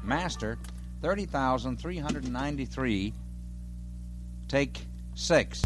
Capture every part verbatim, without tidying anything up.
Master, thirty thousand three hundred ninety-three. Take six.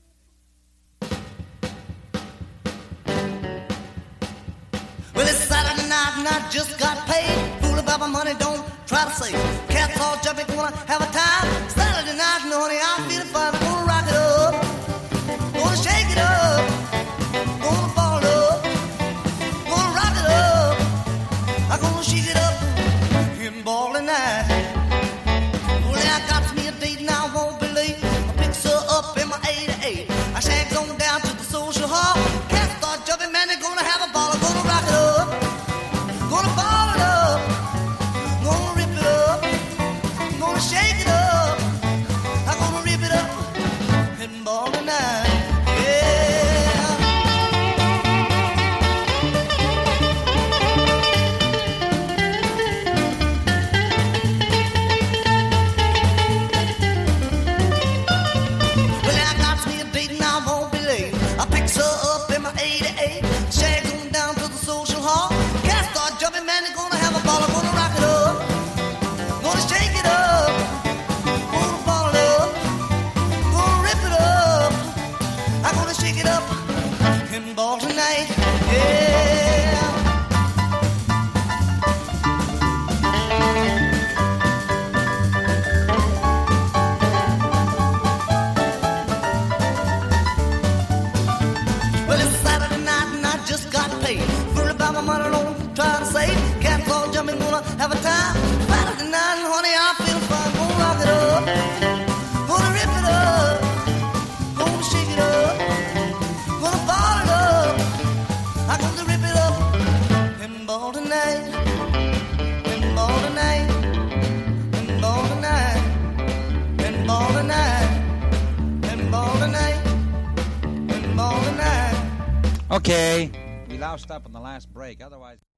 Well, it's Saturday night and I just got paid. Fool about my money, don't try to save. Cats all jumping, wanna have a time. Saturday night and honey, I'm feeling fine. I'm gonna rock it up, gonna shake it up, gonna ball it up, gonna rock it up. I'm gonna shake it up and ball tonight. Well, I got me a date now, I won't be late. I picks her up in my eighty-eight. I shags on down to the social hall. Cats start jumping, man, they're gonna have a ball. I'm gonna rock it up, gonna ball it up, gonna rip it up, gonna shake it up. I'm gonna rip it up and ball tonight. Ball tonight, yeah. Well, it's Saturday night and I just got paid. Fool about my money, don't try to save. Cats all jumping, gonna have a time. Saturday night and honey, I feel fine. Gonna rock it up, gonna rip it up, gonna shake it up, gonna ball it up. I'm gonna rip it up and ball tonight, and ball tonight, and ball tonight, and ball tonight, and ball tonight, and ball tonight. Okay, we loused up on the last break. Otherwise...